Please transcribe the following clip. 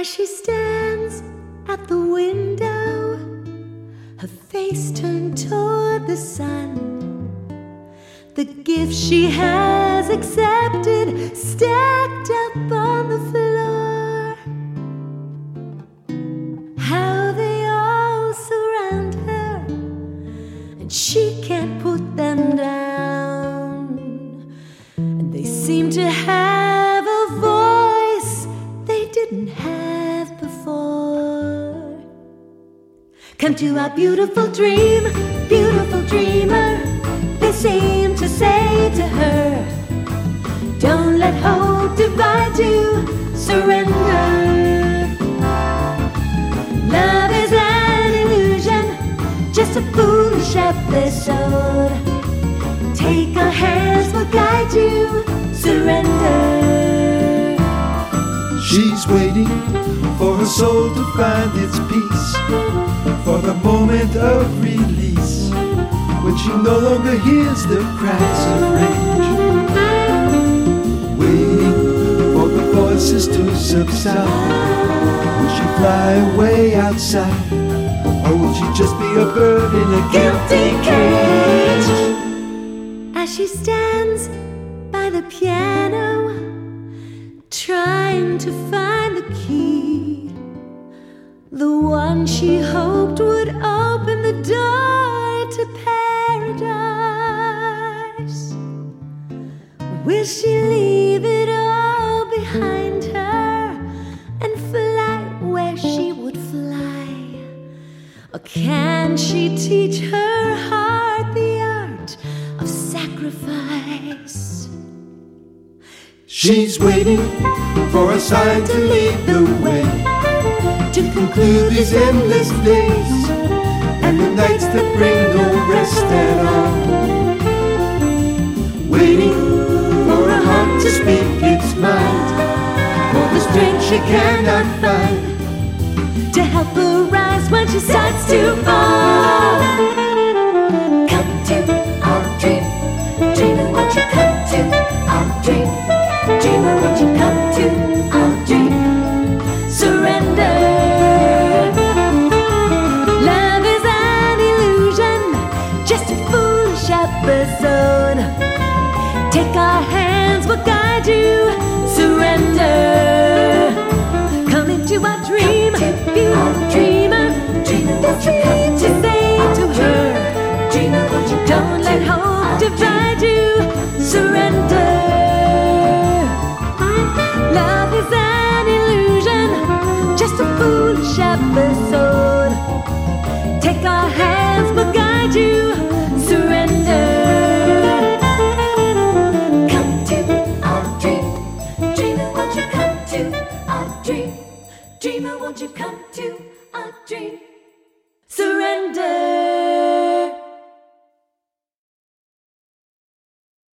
As she stands at the window, her face turned toward the sun, the gift she has accepted stacked up on the floor. How they all surround her, and she can't put them down. And they seem to have a voice they didn't have before. Come to our beautiful dream, beautiful dreamer, they seem to say to her. Don't let hope divide you, surrender. Love is an illusion, just a foolish episode. Take our hands, we'll guide you, surrender. She's waiting for her soul to find its peace, for the moment of release, when she no longer hears the cries of rage. Waiting for the voices to subside. Will she fly away outside, or will she just be a bird in a guilty cage? As she stands by the piano, trying to find the key, the one she hoped would open the door to paradise. Will she leave it all behind her and fly where she would fly? Or can she teach her heart the art of sacrifice? She's waiting for a sign to lead the way, to conclude these endless days and the nights that bring no rest at all. Waiting for a heart to speak its mind, for the strength she cannot find, to help her rise when she starts to fall. Come to our dream, dreamer, won't you come to our dream? Dreamer, won't you come to our dream? Surrender. Love is an illusion, just a foolish episode. Take our hands, we'll guide you, surrender. Come into our dream, beautiful dreamer. Dreamer, won't you come to say to her, Dreamer, won't you come don't let hope divide you, surrender. Love is an illusion, just a foolish episode. Take our hands, we'll guide you, surrender. Come to our dream, dreamer, won't you come to our dream? Dreamer, won't you come to our dream? Surrender.